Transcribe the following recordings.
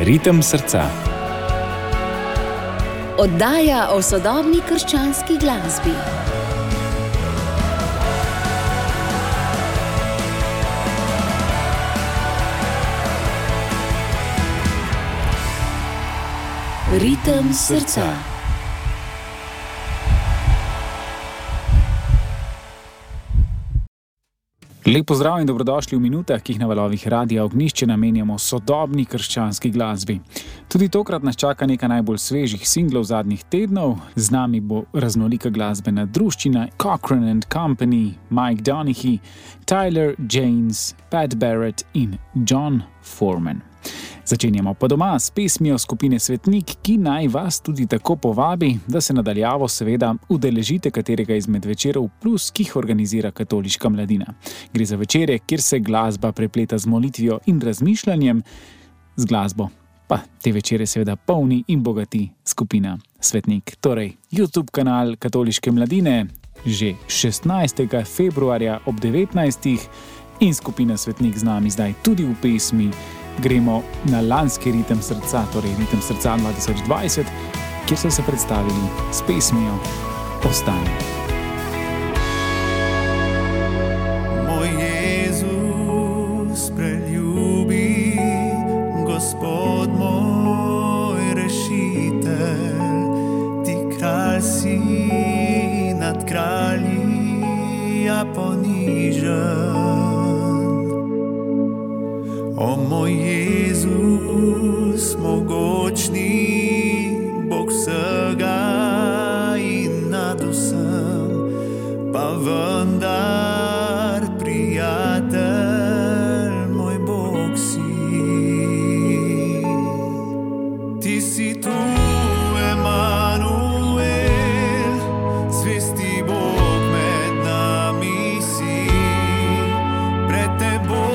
Ritem srca. Oddaja o sodobni krščanski glasbi. Ritem srca. Lep pozdrav in dobrodošli v minutah, ki jih na valovih Radia Ognjišče namenjamo sodobni krščanski glasbi. Tudi tokrat nas čaka nekaj najbolj svežih singlov zadnjih tednov. Z nami bo raznolika glasbena druščina Cochrane & Company, Mike Donehey, Tyler Janes, Pat Barrett in John Foreman. Začenjamo pa doma s pesmijo skupine Svetnik, ki naj vas tudi tako povabi, da se nadaljavo seveda udeležite katerega izmed večerov plus, ki jih organizira katoliška mladina. Gre za večere, kjer se glasba prepleta z molitvijo in razmišljanjem, z glasbo pa te večere seveda polni in bogati skupina Svetnik. Torej, YouTube kanal katoliške mladine že 16. februarja ob 19. in skupina Svetnik z nami zdaj tudi v pesmi. Gremo na lanski Ritem srca, torej Ritem srca 2020, kjer so se predstavili s pesmijo Ostani. Moj Jezus preljubi, Gospod moj rešitelj, ti kralj si nad kralji, a ponižen. O moj Jezus, mogočni, Bog vsega in nad vsem, pa vendar prijatelj, moj Bog si. Ti si tu, Emanuel, zvesti Bog med nami si, pred teboj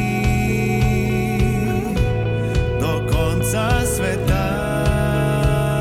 sveta.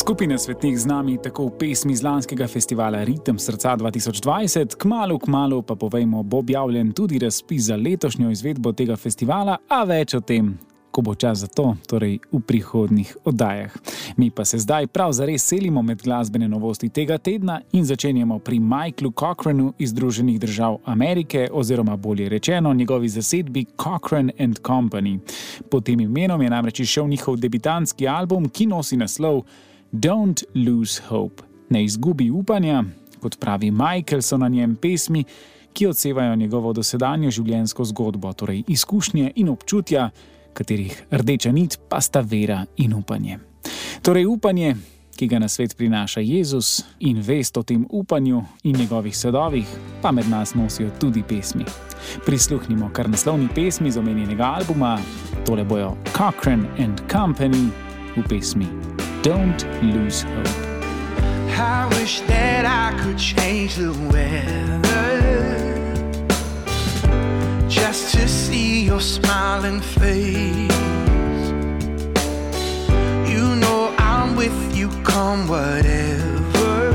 Skupina Svetnik z nami tako v pesmi z lanskega festivala Ritem srca 2020, kmalu pa povejmo, bo objavljen tudi razpis za letošnjo izvedbo tega festivala, a več o tem, ko bo čas za to, torej v prihodnjih oddajah. Mi pa se zdaj prav zares selimo med glasbene novosti tega tedna in začenjamo pri Michaelu Cochranu iz Združenih držav Amerike, oziroma bolje rečeno njegovi zasedbi Cochran & Company. Pod tem imenom je namreč izšel njihov debitantski album, ki nosi naslov Don't Lose Hope. Ne izgubi upanja, kot pravi Michael, so na njem pesmi, ki odsevajo njegovo dosedanjo življenjsko zgodbo, torej izkušnje in občutja, katerih rdeča nit pa sta vera in upanje. Torej upanje, ki ga na svet prinaša Jezus, in vest o tem upanju in njegovih sadovih pa med nas nosijo tudi pesmi. Prisluhnimo kar naslovni pesmi z omenjenega albuma, tole bojo Cochran & Company v pesmi Don't Lose Hope. I wish that I could change the weather just to see your smiling face. You know I'm with you, come whatever.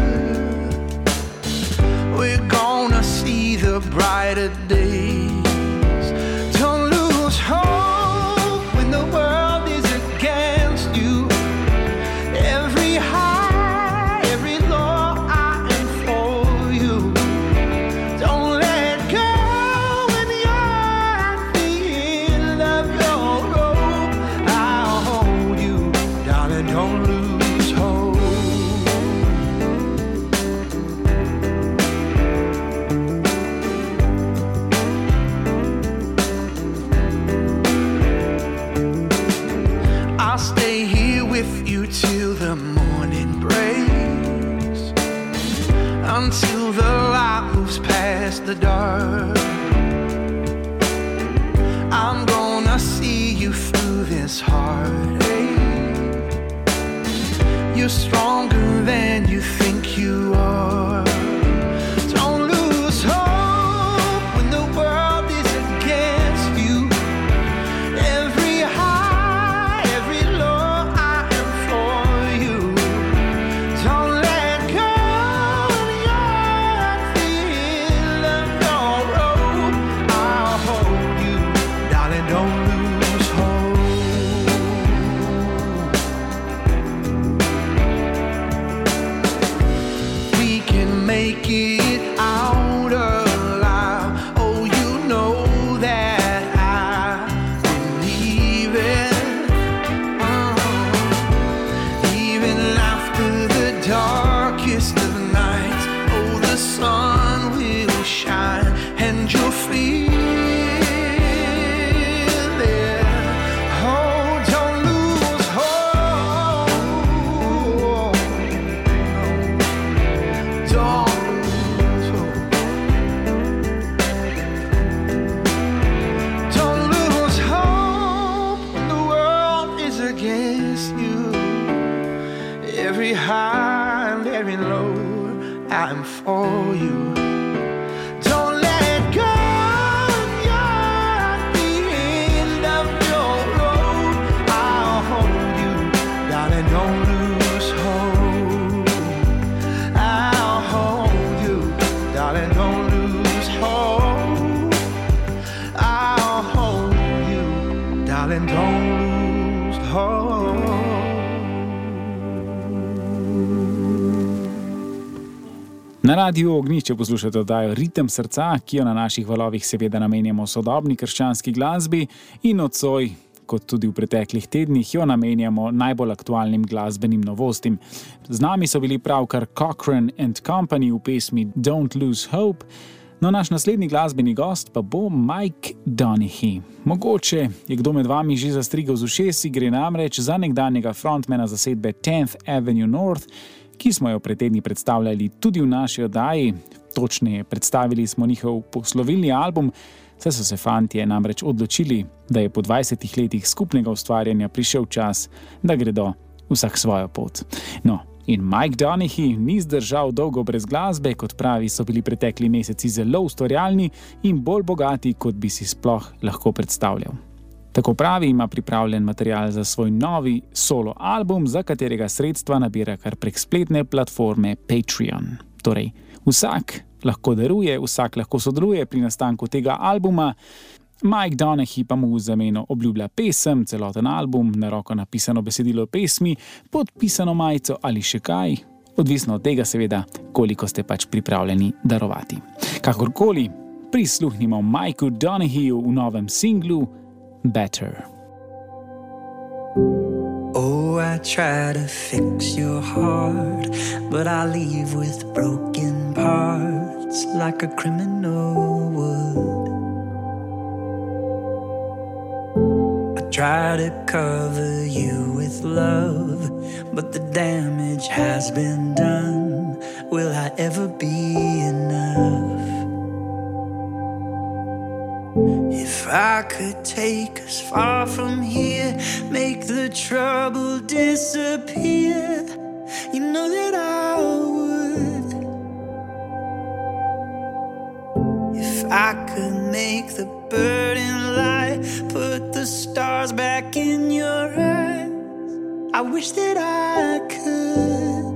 We're gonna see the brighter days. Don't lose hope when the world is against you. Every high, every low, I am for you. Don't let go when you're at the end of your rope. I'll hold you, darling, don't lose hope. I'll stay here with you till the morning breaks, until the light moves past the dark. I'm gonna see you through this heartache. You're stronger than you think you are. Don't lose hope when the world is against you. Every high, every low, I am for you. Don't let go when you're at the end of your rope. I'll hold you, darling, don't lose hope. We can make it out alive. Oh, you know that I believe it. Even after the darkest of nights, oh, the sun will shine and you'll feel it. Oh, don't lose hope. Don't lose hope. Don't lose hope when the world is against you. Every high and every low, I'm for you. Don't let go when you're at the end of your rope. I'll hold you, darling, don't lose hope. I'll hold you, darling, don't lose hope. I'll hold you, darling, don't lose hope. Na Radiu Ognjišče poslušate oddajo Ritem srca, ki jo na naših valovih seveda namenjamo sodobni krščanski glasbi in nocoj, kot tudi v preteklih tednih, jo namenjamo najbolj aktualnim glasbenim novostim. Z nami so bili pravkar Cochran & Company v pesmi Don't Lose Hope, no naš naslednji glasbeni gost pa bo Mike Donaghy. Mogoče je kdo med vami že zastrigel z ušesi, gre namreč za nekdanjega frontmana zasedbe 10th Avenue North, ki smo jo pred tedni predstavljali tudi v naši oddaji. Točneje, predstavili smo njihov poslovilni album, saj so se fantje namreč odločili, da je po 20 letih skupnega ustvarjanja prišel čas, da gredo vsak svojo pot. No, in Mike Donaghy ni zdržal dolgo brez glasbe, kot pravi, so bili pretekli meseci zelo ustvarjalni in bolj bogati, kot bi si sploh lahko predstavljal. Tako pravi, ima pripravljen material za svoj novi solo album, za katerega sredstva nabira kar prek spletne platforme Patreon. Torej, vsak lahko daruje, vsak lahko sodeluje pri nastanku tega albuma. Mike Donaghy pa mu v zameno obljublja pesem, celoten album, na roko napisano besedilo pesmi, podpisano majico ali še kaj, odvisno od tega seveda, koliko ste pač pripravljeni darovati. Kakorkoli, prisluhnimo Mikeu Donaghyju v novem singlu Better. Oh, I try to fix your heart, but I leave with broken parts like a criminal would. I try to cover you with love, but the damage has been done. Will I ever be enough? If I could take us far from here, make the trouble disappear, you know that I would. If I could make the burden light, put the stars back in your eyes, I wish that I could.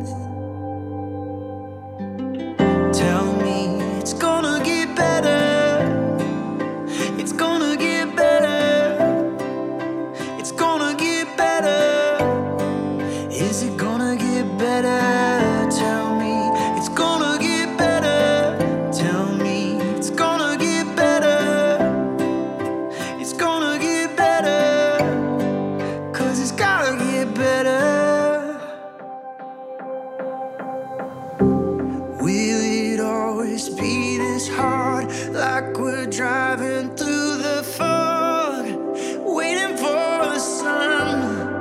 Tell me it's gonna get better. It's gonna get better. It's gonna get better. Is it gonna get better? Tell me it's gonna get better. Tell me it's gonna get better. It's gonna get better. 'Cause it's gotta get better. Will it always be this hard? Like we're driving through the fog, waiting for the sun.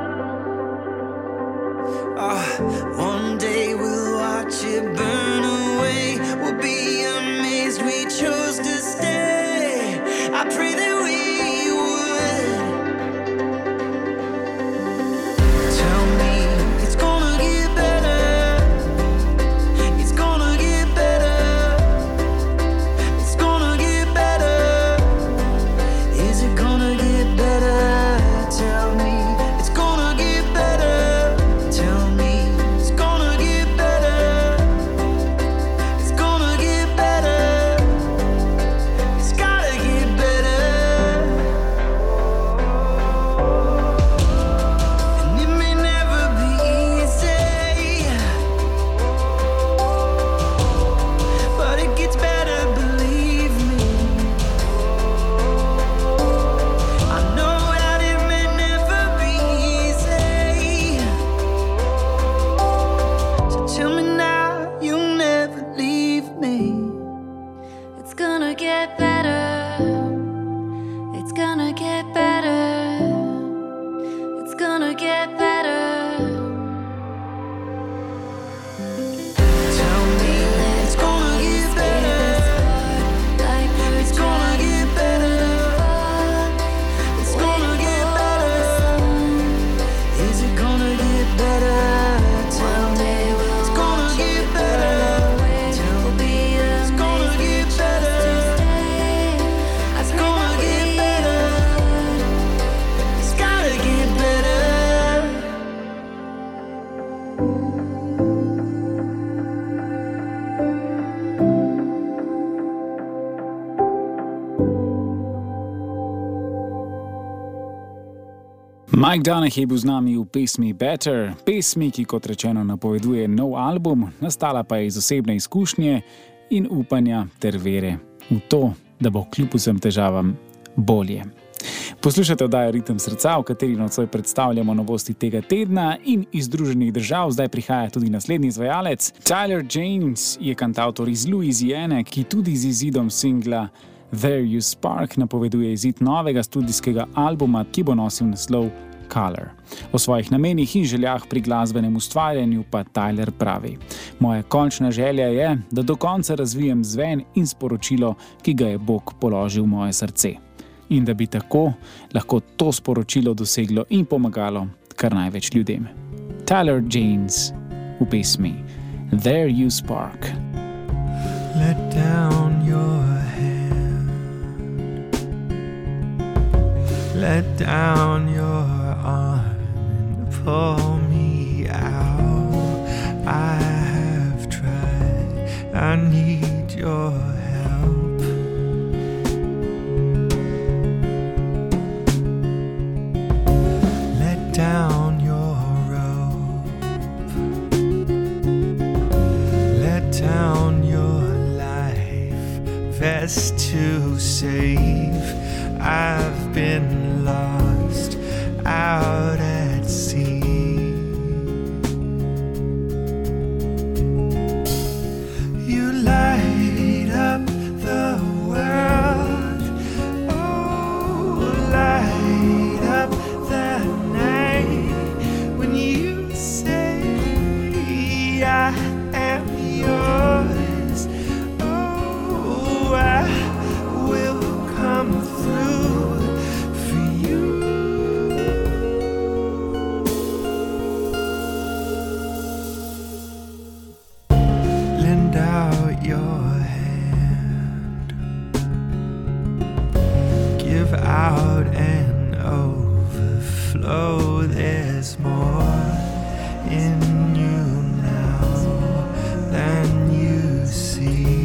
One day we'll watch it burn away. We'll be amazed we chose to stay. I pray that we would. Tell me it's gonna get better. It's gonna get better. It's gonna get better. Is it gonna get better? Tell me it's gonna get better. Tell me it's gonna get better. It's gonna get better. It's gotta get better. And it may never be easy, but it gets better, believe me. I know that it may never be easy. So tell me now you'll never leave me. It's gonna get better. It's gonna get better. It's gonna get better. Tell me it's gonna get better. Like we're It's gonna get better. It's gonna get better. Is it gonna get better? Tell me it's gonna get better. Tell me it's gonna get better. It's gonna get better. It's gotta get better. Mike Donaghy je bil z nami v pesmi Better, pesmi, ki kot rečeno napoveduje nov album, nastala pa je iz osebne izkušnje in upanja ter vere v to, da bo kljub vsem težavam bolje. Poslušate oddajo Ritem srca, v kateri nocoj predstavljamo novosti tega tedna, in iz Združenih držav zdaj prihaja tudi naslednji izvajalec. Tyler James je kantavtor iz Louisiane, ki tudi z izidom singla There You Spark napoveduje izid novega studijskega albuma, ki bo nosil naslov Color. O svojih namenih in željah pri glasbenem ustvarjanju pa Tyler pravi: Moja končna želja je, da do konca razvijem zven in sporočilo, ki ga je Bog položil v moje srce. In da bi tako lahko to sporočilo doseglo in pomagalo kar največ ljudem. Tyler James v pesmi There You Spark. Let down your let down your arm and pull me out. I have tried, I need your help. Let down your rope, let down your life vest to save. I've been lost out at sea. You light up the world, oh, light up the night. When you say I am yours, oh, I will come through for you. Lend out your hand, give out and overflow. There's more in you now than you see.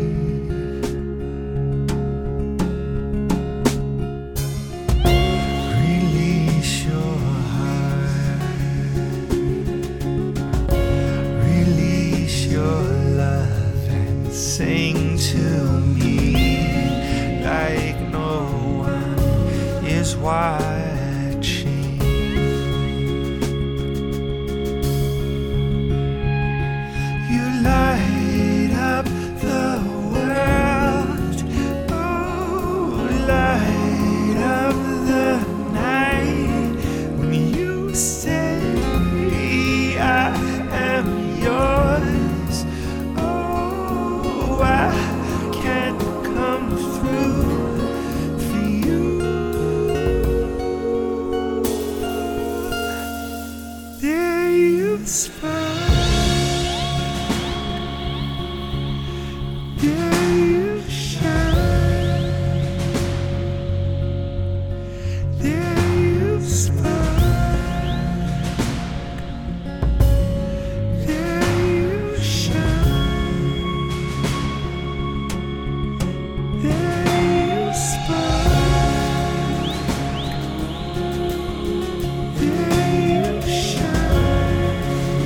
Release your heart, release your love and sing to me like no one is watching. You light up the world, oh, light up the night. When you say I am yours, oh, I can come through for you. There you spark, there you shine, there you spark, there you shine, there you spark, there you shine,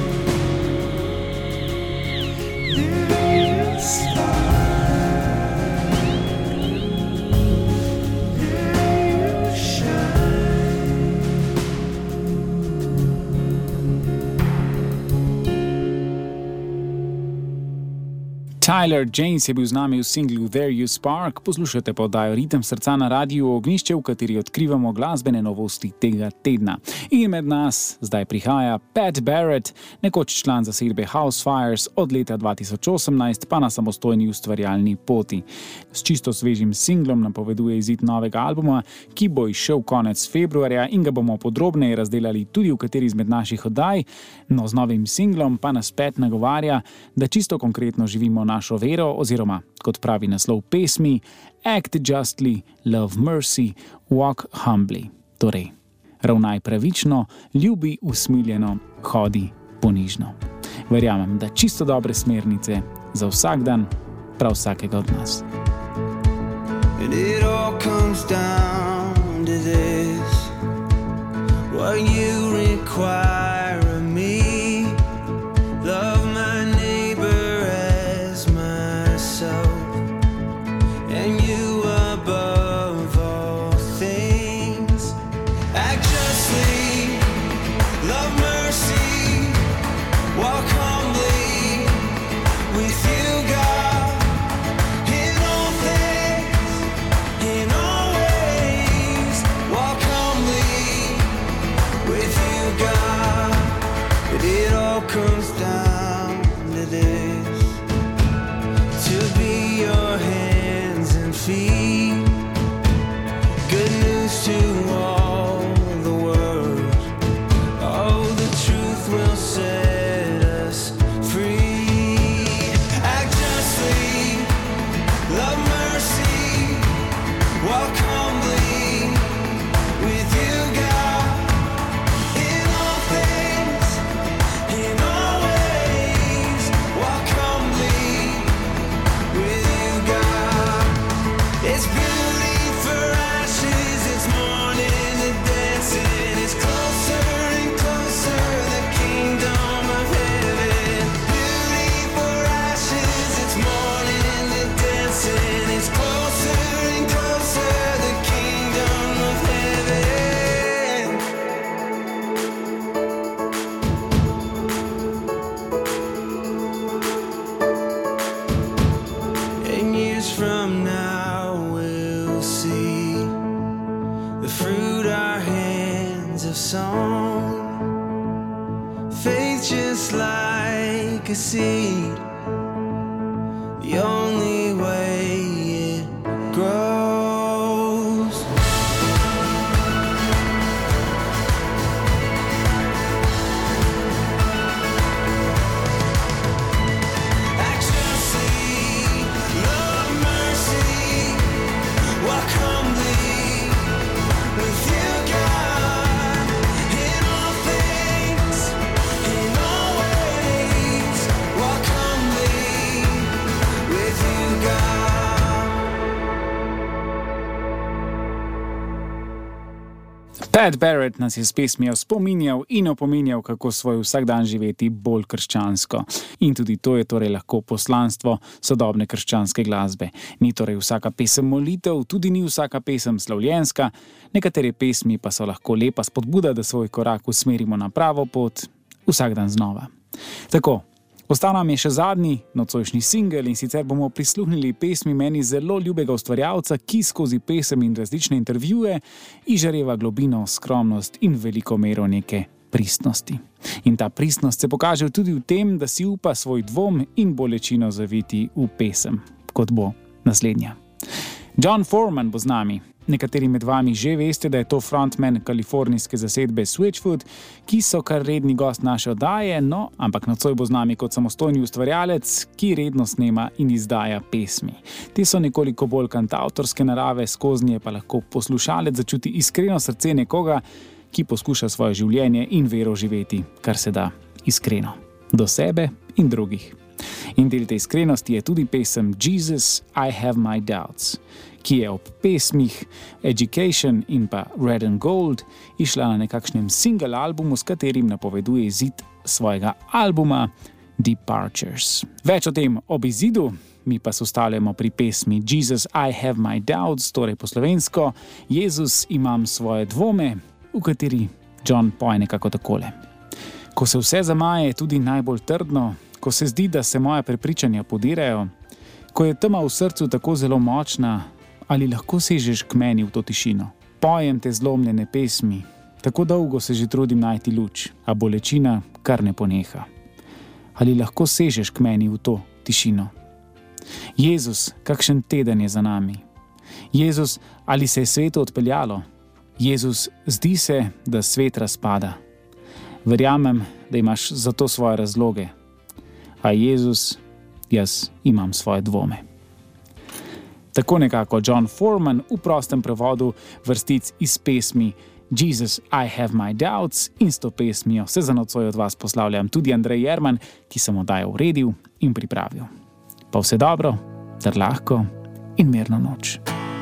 there you spark, there you shine. Tyler James je bil z nami v singlu There You Spark. Poslušate pa oddajo Ritem srca na Radiu Ognjišče, v kateri odkrivamo glasbene novosti tega tedna. In med nas zdaj prihaja Pat Barrett, nekoč član zasedbe Housefires, od leta 2018 pa na samostojni ustvarjalni poti. S čisto svežim singlom napoveduje izid novega albuma, ki bo izšel konec februarja in ga bomo podrobneje razdelali tudi v kateri izmed naših oddaj. No, z novim singlom pa nas Pat nagovarja, da čisto konkretno živimo našo vero, oziroma, kot pravi naslov pesmi, Act justly, love mercy, walk humbly. Torej, ravnaj pravično, ljubi usmiljeno, hodi ponižno. Verjamem, da čisto dobre smernice za vsak dan, prav vsakega od nas. And it all comes down to this: what you require of me. Love my neighbor as myself, and you above all things. Act justly, love mercy, walk humbly with you, God, in all things, in all ways. Walk humbly with you, God. But it all comes down to this: to be your hands and song. Faith just like a seed, the only way it grows. Ecstasy, love, mercy, walk humbly with you, God, in all things, in all ways. Walk humbly with you, God. Pat Barrett nas je s pesmijo spominjal in opominjal, kako svoj vsakdan živeti bolj krščansko. In tudi to je torej lahko poslanstvo sodobne krščanske glasbe. Ni torej vsaka pesem molitev, tudi ni vsaka pesem slavljenska, nekatere pesmi pa so lahko lepa spodbuda, da svoj korak usmerimo na pravo pot vsak dan znova. Tako, ostal nam je še zadnji nocojšnji singel in sicer bomo prisluhnili pesmi meni zelo ljubega ustvarjalca, ki skozi pesem in različne intervjuje izžareva globino, skromnost in veliko mero neke pristnosti. In ta pristnost se pokaže tudi v tem, da si upa svoj dvom in bolečino zaviti v pesem, kot bo naslednja. John Foreman bo z nami. Nekateri med vami že veste, da je to frontman kalifornijske zasedbe Switchfoot, ki so kar redni gost naše oddaje, no, ampak nocoj bo z nami kot samostojni ustvarjalec, ki redno snema in izdaja pesmi. Te so nekoliko bolj kantavtorske narave, skoznje pa lahko poslušalec začuti iskreno srce nekoga, ki poskuša svoje življenje in vero živeti, kar se da iskreno, do sebe in drugih. In del te iskrenosti je tudi pesem Jesus, I Have My Doubts, ki je ob pesmih Education in pa Red and Gold išla na nekakšnem single albumu, s katerim napoveduje izid svojega albuma Departures. Več o tem ob izidu, mi pa se ustavljamo pri pesmi Jesus, I Have My Doubts, torej po slovensko Jezus, imam svoje dvome, v kateri John poje nekako takole. Ko se vse zamaje, tudi najbolj trdno, ko se zdi, da se moja prepričanja podirajo, ko je tema v srcu tako zelo močna, ali lahko sežeš k meni v to tišino? Pojem te zlomljene pesmi, tako dolgo se že trudim najti luč, a bolečina kar ne poneha. Ali lahko sežeš k meni v to tišino? Jezus, kakšen teden je za nami? Jezus, ali se je svetu odpeljalo? Jezus, zdi se, da svet razpada. Verjamem, da imaš za to svoje razloge. A Jezus, jaz imam svoje dvome. Tako nekako John Foreman v prostem prevodu vrstic iz pesmi Jesus, I Have My Doubts, in s to pesmijo se za nocoj od vas poslavljam tudi Andrej Jerman, ki sem oddajo uredil in pripravil. Pa vse dobro, ter lahko in mirno noč.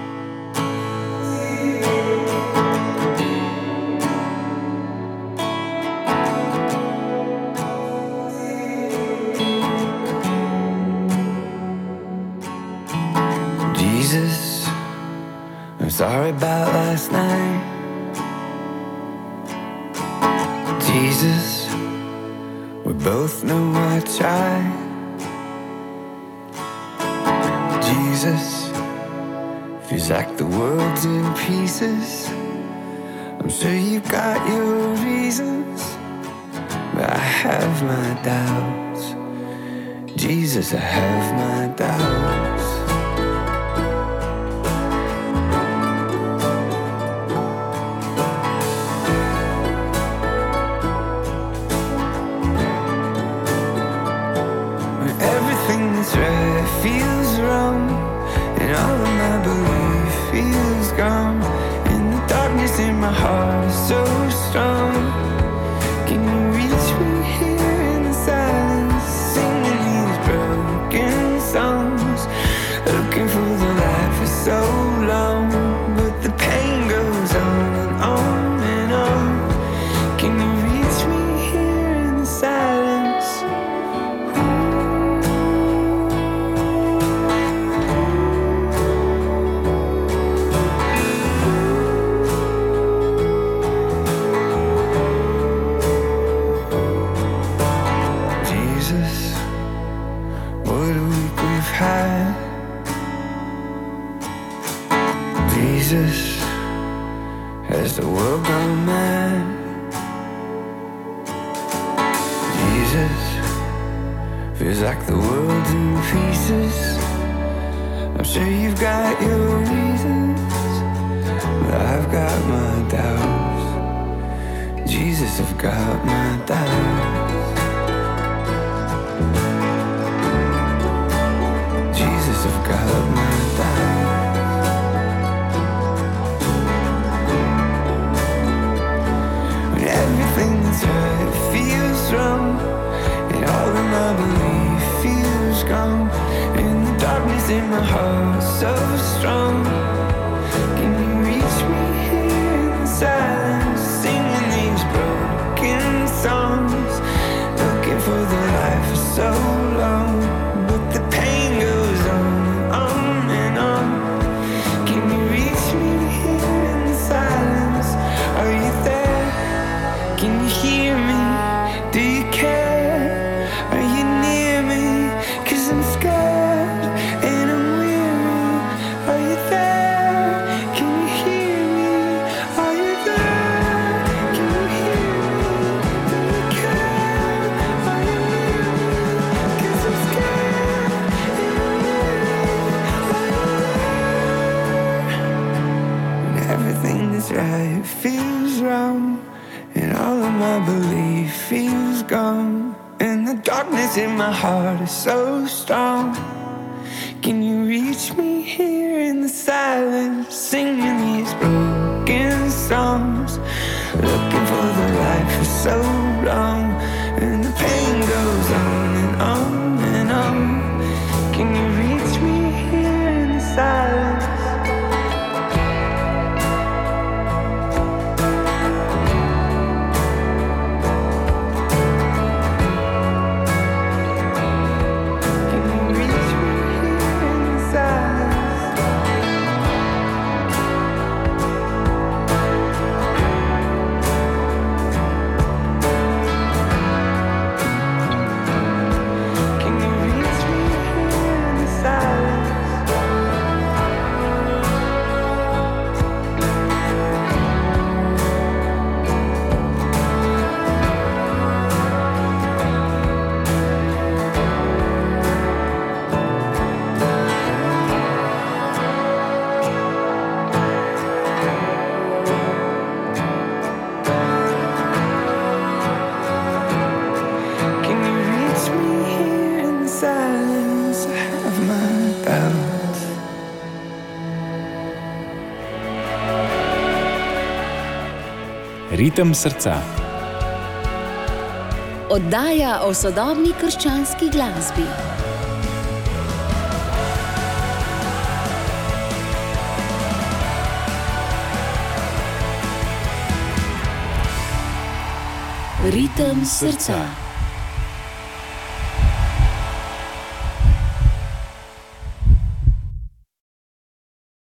Jesus, I'm sorry about last night. Jesus, we both know I tried. Jesus, feels like the world's in pieces. I'm sure you've got your reasons, but I have my doubts. Jesus, I have my doubts. Feels wrong, and all of my belief feels gone, and the darkness in my heart is so strong. Can you reach me here in the silence, singing these broken songs, looking for the light for so long, but the pain goes on and on and on. Can you reach me here in the silence? Jesus, has the world gone mad? Feels like the world's in pieces. I'm sure you've got your reasons, but I've got my doubts. Jesus, I've got my doubts. Jesus, I've got my doubts. When everything that's right feels wrong, and all of my belief feels gone, and the darkness in my heart so strong. Can you reach me here in the silence, singing these broken songs, looking for the life for so long, but the pain goes on and on. Can you reach me here in the silence? Are you there? Can you hear me? Do you care? Are you near me? 'Cause I'm scared and I'm weary. Are you there? Can you hear me? Are you there? Can you hear me? Do you care? Are you near me? 'Cause I'm scared and I'm weary. Are you there? When everything that's right feels wrong, and all of my belief feels gone, and the darkness in my heart is so strong. Can you reach me here in the silence, singing these broken songs, looking for the light for so long, and the pain goes on and on and on. Can you reach me here in the silence? Ritem srca. Oddaja o sodobni krščanski glasbi. Ritem srca.